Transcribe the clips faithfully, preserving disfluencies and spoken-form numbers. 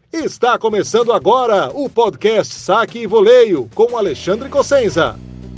Está começando agora o podcast Saque e Voleio com Alexandre Cossenza.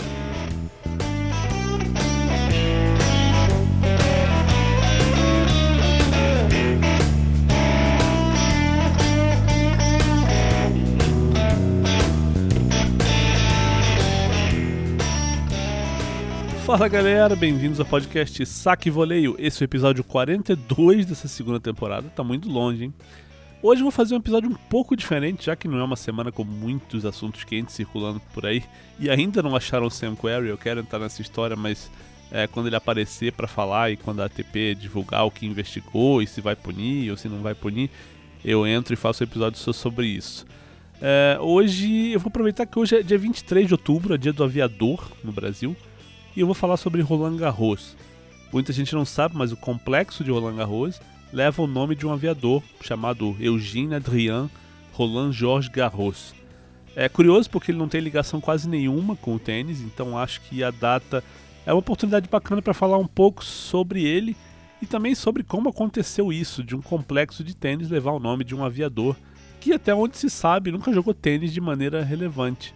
Fala galera, bem-vindos ao podcast Saque e Voleio. Esse é o episódio quarenta e dois dessa segunda temporada, tá muito longe, hein? Hoje eu vou fazer um episódio um pouco diferente, já que não é uma semana com muitos assuntos quentes circulando por aí e ainda não acharam o Sam Querrey. Eu quero entrar nessa história, mas é, quando ele aparecer pra falar e quando a A T P divulgar o que investigou e se vai punir ou se não vai punir, eu entro e faço um episódio só sobre isso. É, hoje eu vou aproveitar que hoje é dia vinte e três de outubro, é dia do aviador no Brasil, e eu vou falar sobre Roland Garros. Muita gente não sabe, mas o complexo de Roland Garros leva o nome de um aviador chamado Eugène Adrien Roland Georges Garros. É curioso porque ele não tem ligação quase nenhuma com o tênis, então acho que a data é uma oportunidade bacana para falar um pouco sobre ele e também sobre como aconteceu isso, de um complexo de tênis levar o nome de um aviador que, até onde se sabe, nunca jogou tênis de maneira relevante.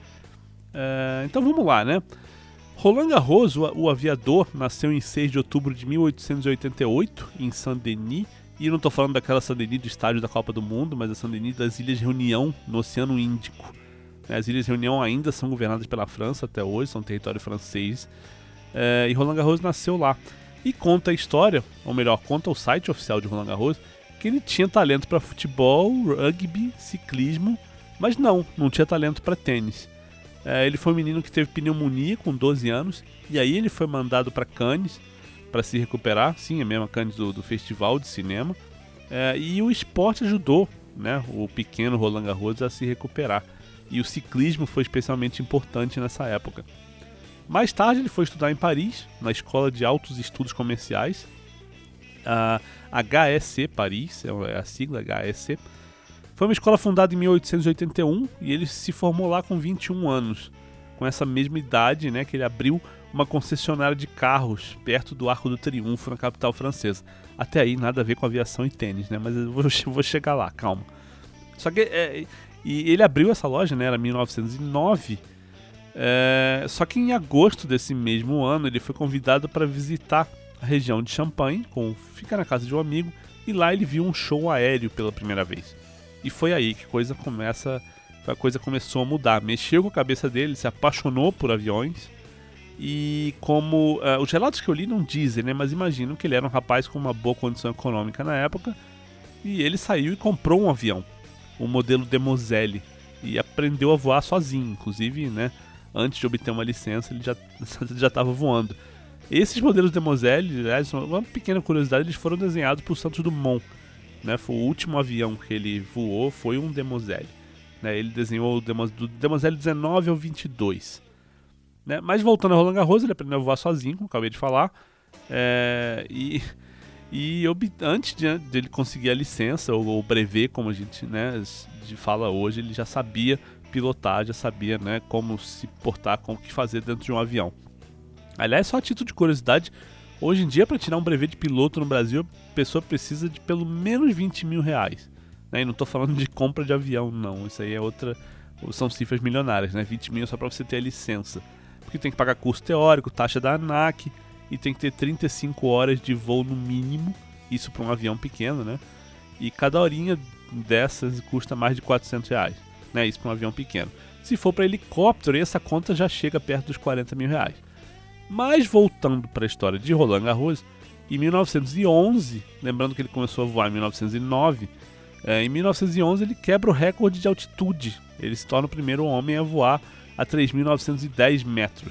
É, então vamos lá, né? Roland Garros, o, o aviador, nasceu em seis de outubro de mil oitocentos e oitenta e oito, em Saint-Denis. E eu não estou falando daquela Saint-Denis do estádio da Copa do Mundo, mas a Saint-Denis das Ilhas Reunião, no Oceano Índico. As Ilhas Reunião ainda são governadas pela França até hoje, são território francês. É, e Roland Garros nasceu lá. E conta a história, ou melhor, conta o site oficial de Roland Garros, que ele tinha talento para futebol, rugby, ciclismo, mas não, não tinha talento para tênis. É, ele foi um menino que teve pneumonia com doze anos, e aí ele foi mandado para Cannes para se recuperar, sim, a mesma Cannes do, do festival de cinema, é, e o esporte ajudou, né, o pequeno Roland Garros a se recuperar, e o ciclismo foi especialmente importante nessa época. Mais tarde ele foi estudar em Paris, na Escola de Altos Estudos Comerciais, a H E C Paris, é a sigla H E C. Foi uma escola fundada em mil oitocentos e oitenta e um e ele se formou lá com vinte e um anos, com essa mesma idade, né, que ele abriu uma concessionária de carros perto do Arco do Triunfo, na capital francesa. Até aí nada a ver com aviação e tênis, né, mas eu vou, vou chegar lá, calma. Só que é, e ele abriu essa loja, né, era mil novecentos e nove, é, só que em agosto desse mesmo ano ele foi convidado para visitar a região de Champagne, com, ficar na casa de um amigo, e lá ele viu um show aéreo pela primeira vez. E foi aí que coisa começa, a coisa começou a mudar. Mexeu com a cabeça dele, se apaixonou por aviões. E como uh, os relatos que eu li não dizem, né, mas imaginam que ele era um rapaz com uma boa condição econômica na época. E ele saiu e comprou um avião, o modelo Demoiselle, e aprendeu a voar sozinho. Inclusive, né, antes de obter uma licença, ele já já estava voando. Esses modelos Demoiselle, aliás, uma pequena curiosidade, eles foram desenhados por Santos Dumont. Né, foi o último avião que ele voou, foi um Demoiselle. Né, ele desenhou o Demos, do Demoiselle dezenove ao vinte e dois. Né, mas voltando a Roland Garros, ele aprendeu a voar sozinho, como acabei de falar. É, e e antes de, de ele conseguir a licença, ou o brevet, como a gente, né, fala hoje, ele já sabia pilotar, já sabia, né, como se portar, como que fazer dentro de um avião. Aliás, só a título de curiosidade, hoje em dia, para tirar um brevet de piloto no Brasil, a pessoa precisa de pelo menos vinte mil reais. Né? E não estou falando de compra de avião, não. Isso aí é outra. São cifras milionárias, né? vinte mil só para você ter a licença. Porque tem que pagar curso teórico, taxa da ANAC, e tem que ter trinta e cinco horas de voo no mínimo. Isso para um avião pequeno, né? E cada horinha dessas custa mais de quatrocentos reais. Né? Isso para um avião pequeno. Se for para helicóptero, essa conta já chega perto dos quarenta mil reais. Mas voltando para a história de Roland Garros, em mil novecentos e onze, lembrando que ele começou a voar em mil novecentos e nove, é, em mil novecentos e onze ele quebra o recorde de altitude. Ele se torna o primeiro homem a voar a três mil novecentos e dez metros.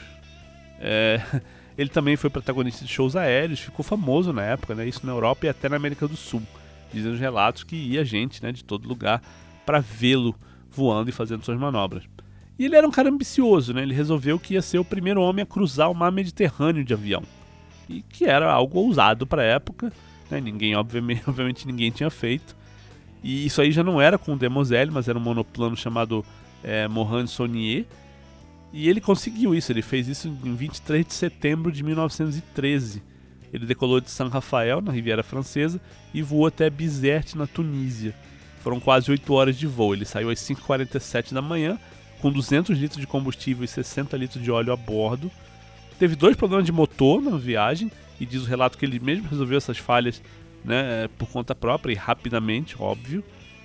É, ele também foi protagonista de shows aéreos, ficou famoso na época, né, isso na Europa e até na América do Sul. Dizem os relatos que ia gente, né, de todo lugar para vê-lo voando e fazendo suas manobras. E ele era um cara ambicioso, né? Ele resolveu que ia ser o primeiro homem a cruzar o mar Mediterrâneo de avião. E que era algo ousado para a época, né? Ninguém, obviamente, obviamente ninguém tinha feito. E isso aí já não era com o Demoiselle, mas era um monoplano chamado é, Morane Saunier. E ele conseguiu isso, ele fez isso em vinte e três de setembro de mil novecentos e treze. Ele decolou de Saint Rafael, na Riviera Francesa, e voou até Bizerte, na Tunísia. Foram quase oito horas de voo. Ele saiu às cinco e quarenta e sete da manhã, com duzentos litros de combustível e sessenta litros de óleo a bordo. Teve dois problemas de motor na viagem, e diz o relato que ele mesmo resolveu essas falhas, né, por conta própria e rapidamente, óbvio.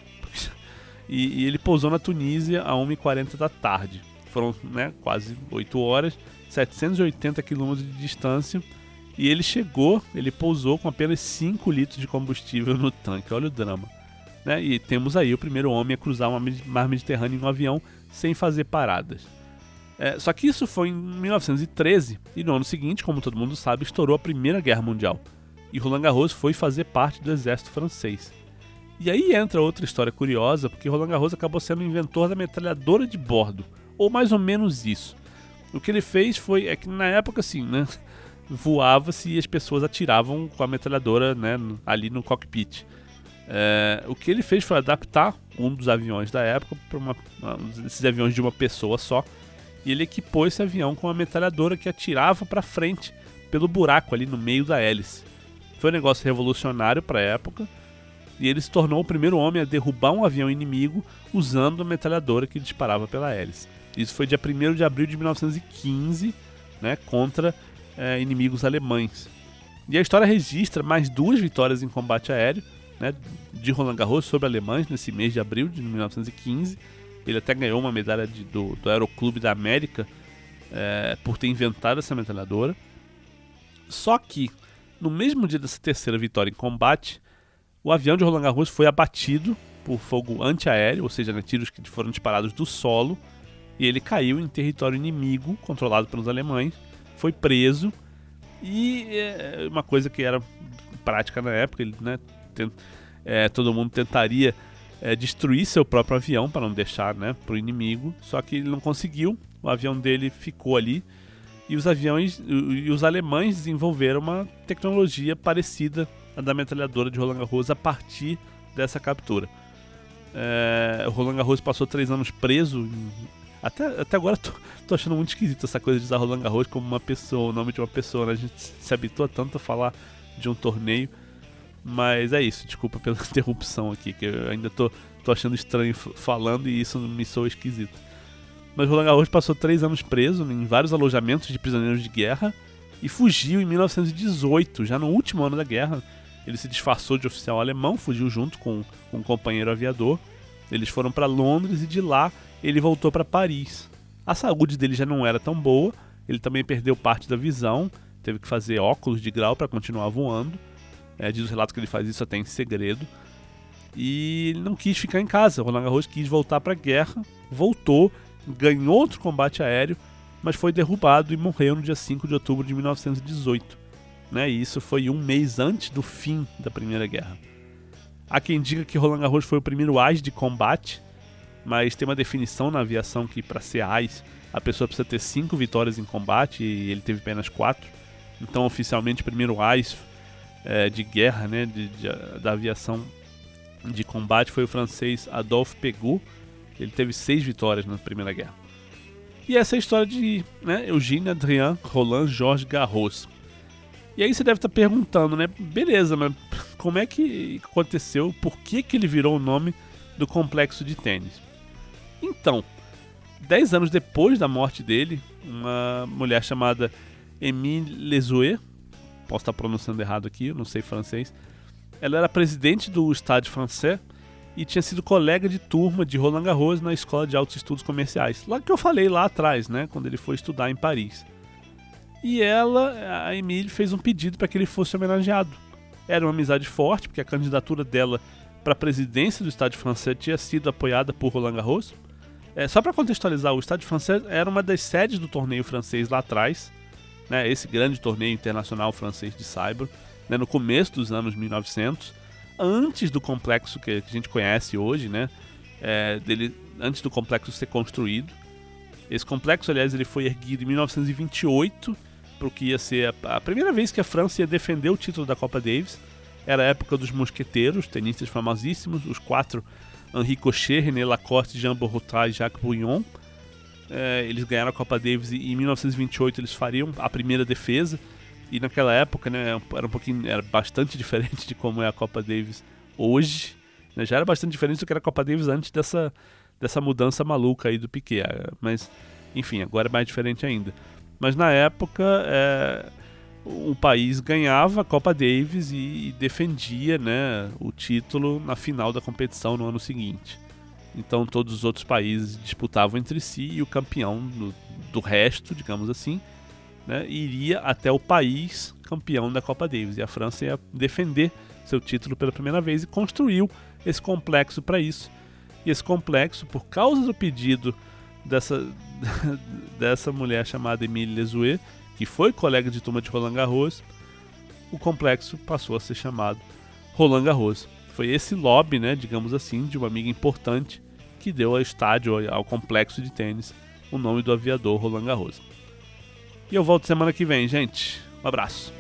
E, e ele pousou na Tunísia a uma e quarenta da tarde. Foram, né, quase oito horas, setecentos e oitenta quilômetros de distância. E ele chegou, ele pousou com apenas cinco litros de combustível no tanque. Olha o drama. Né? E temos aí o primeiro homem a cruzar o mar Mediterrâneo em um avião sem fazer paradas. É, só que isso foi em mil novecentos e treze, e no ano seguinte, como todo mundo sabe, estourou a Primeira Guerra Mundial. E Roland Garros foi fazer parte do exército francês. E aí entra outra história curiosa, porque Roland Garros acabou sendo o inventor da metralhadora de bordo, ou mais ou menos isso. O que ele fez foi, é que na época assim, né, voava-se e as pessoas atiravam com a metralhadora, né, ali no cockpit. É, o que ele fez foi adaptar um dos aviões da época para uma, um desses aviões de uma pessoa só, e ele equipou esse avião com uma metralhadora que atirava para frente pelo buraco ali no meio da hélice. Foi um negócio revolucionário para a época, e ele se tornou o primeiro homem a derrubar um avião inimigo usando a metralhadora que disparava pela hélice. Isso foi dia primeiro de abril de mil novecentos e quinze, né, contra é, inimigos alemães. E a história registra mais duas vitórias em combate aéreo, né, de Roland Garros sobre alemães nesse mês de abril de mil novecentos e quinze. Ele até ganhou uma medalha de, do, do Aeroclube da América é, por ter inventado essa metralhadora. Só que, no mesmo dia dessa terceira vitória em combate, o avião de Roland Garros foi abatido por fogo antiaéreo, ou seja, né, tiros que foram disparados do solo, e ele caiu em território inimigo, controlado pelos alemães, foi preso, e é, uma coisa que era prática na época, ele, né, tent, é, todo mundo tentaria é, destruir seu próprio avião para não deixar, né, para o inimigo, só que ele não conseguiu, o avião dele ficou ali, e os aviões e os alemães desenvolveram uma tecnologia parecida à da metralhadora de Roland Garros a partir dessa captura. É, o Roland Garros passou três anos preso. Em, até, até agora tô, tô achando muito esquisito essa coisa de usar Roland Garros como uma pessoa, o nome de uma pessoa, né? A gente se habitua tanto a falar de um torneio. Mas é isso, desculpa pela interrupção aqui, que eu ainda tô, tô achando estranho falando e isso me soa esquisito. Mas Roland Garros passou três anos preso em vários alojamentos de prisioneiros de guerra e fugiu em mil novecentos e dezoito, já no último ano da guerra. Ele se disfarçou de oficial alemão, fugiu junto com, com um companheiro aviador. Eles foram para Londres e de lá ele voltou para Paris. A saúde dele já não era tão boa, ele também perdeu parte da visão, teve que fazer óculos de grau para continuar voando. É, diz o relato que ele faz isso até em segredo. E ele não quis ficar em casa. Roland Garros quis voltar para a guerra, voltou, ganhou outro combate aéreo, mas foi derrubado e morreu no dia cinco de outubro de mil novecentos e dezoito. Né? E isso foi um mês antes do fim da Primeira Guerra. Há quem diga que Roland Garros foi o primeiro ás de combate, mas tem uma definição na aviação que para ser ás a pessoa precisa ter cinco vitórias em combate e ele teve apenas quatro. Então oficialmente o primeiro ás é, de guerra, né, de, de, da aviação de combate foi o francês Adolphe Pégut. Ele teve seis vitórias na Primeira Guerra. E essa é a história de, né, Eugène Adrien Roland Georges Garros. E aí você deve estar perguntando, né? Beleza, mas como é que aconteceu? Por que, que ele virou o nome do complexo de tênis? Então, dez anos depois da morte dele, uma mulher chamada Émile Lesueur, posso estar pronunciando errado aqui, eu não sei francês, ela era presidente do Stade Français e tinha sido colega de turma de Roland Garros na Escola de Altos Estudos Comerciais, lá que eu falei lá atrás, né? Quando ele foi estudar em Paris. E ela, a Émile, fez um pedido para que ele fosse homenageado. Era uma amizade forte, porque a candidatura dela para a presidência do Stade Français tinha sido apoiada por Roland Garros. É, só para contextualizar, o Stade Français era uma das sedes do torneio francês lá atrás, né, esse grande torneio internacional francês de saibro, né, no começo dos anos mil e novecentos, antes do complexo que a gente conhece hoje, né, é, dele, antes do complexo ser construído. Esse complexo, aliás, ele foi erguido em mil novecentos e vinte e oito, para o que ia ser a, a primeira vez que a França ia defender o título da Copa Davis. Era a época dos mosqueteiros, tenistas famosíssimos, os quatro, Henri Cochet, René Lacoste, Jean Bourrotat e Jacques Bouillon. É, eles ganharam a Copa Davis e em mil novecentos e vinte e oito eles fariam a primeira defesa. E naquela época, né, era um pouquinho, era bastante diferente de como é a Copa Davis hoje. né? Já era bastante diferente do que era a Copa Davis antes dessa, dessa mudança maluca aí do Piquet. Mas, enfim, agora é mais diferente ainda. Mas na época, é, o país ganhava a Copa Davis e defendia, né, o título na final da competição no ano seguinte. Então todos os outros países disputavam entre si e o campeão do, do resto, digamos assim, né, iria até o país campeão da Copa Davis. E a França ia defender seu título pela primeira vez e construiu esse complexo para isso. E esse complexo, por causa do pedido dessa, dessa mulher chamada Émilie Lesueur, que foi colega de turma de Roland Garros, o complexo passou a ser chamado Roland Garros. Foi esse lobby, né, digamos assim, de uma amiga importante que deu ao estádio, ao complexo de tênis, o nome do aviador Roland Garros. E eu volto semana que vem, gente. Um abraço.